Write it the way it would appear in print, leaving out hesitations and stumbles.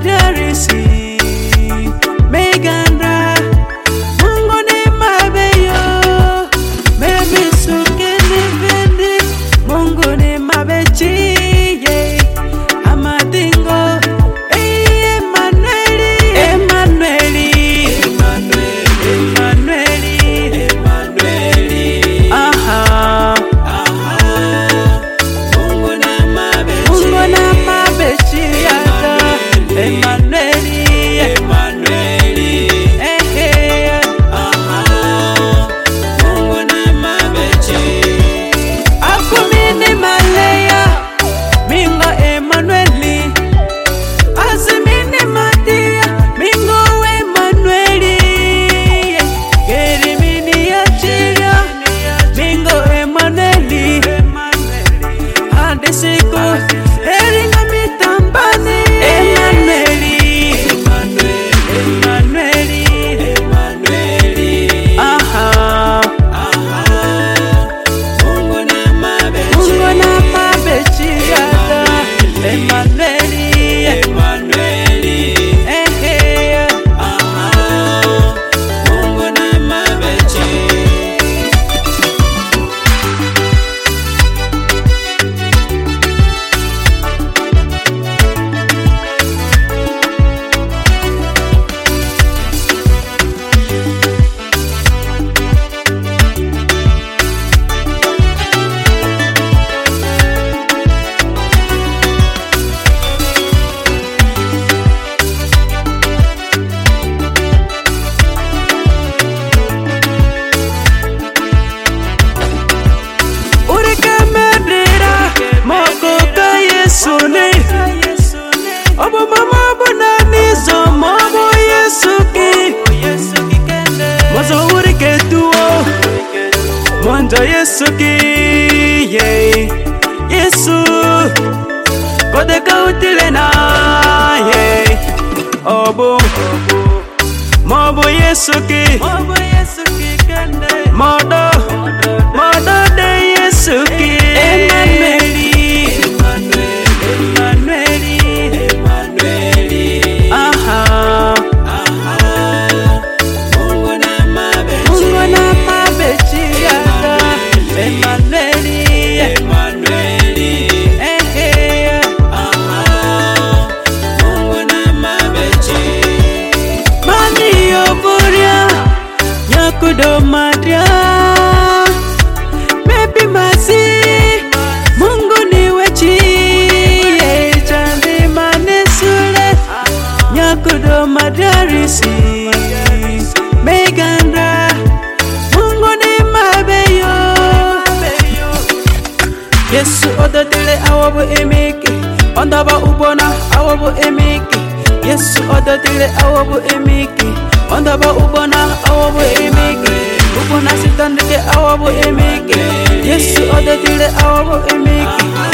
madarisi meganda Mungu ni mabeyo memisuke nivendi Mungu ni mabechi amadingo Yesu ki Yesu kode kautile na obo mobo Yesu ki modo de Yesu ki Kudomadia Baby masi Mungu ni wechi Chandi manesule Nyakudomadia risi Meganda Mungu ni mabeyo Yesu ododile awabu emiki Ondaba ubona awabu emiki Yesu ododile awabu emiki Ondaba ubona awabu emiki Ubona sitandike awabu emiki Yesu ododile awabu emiki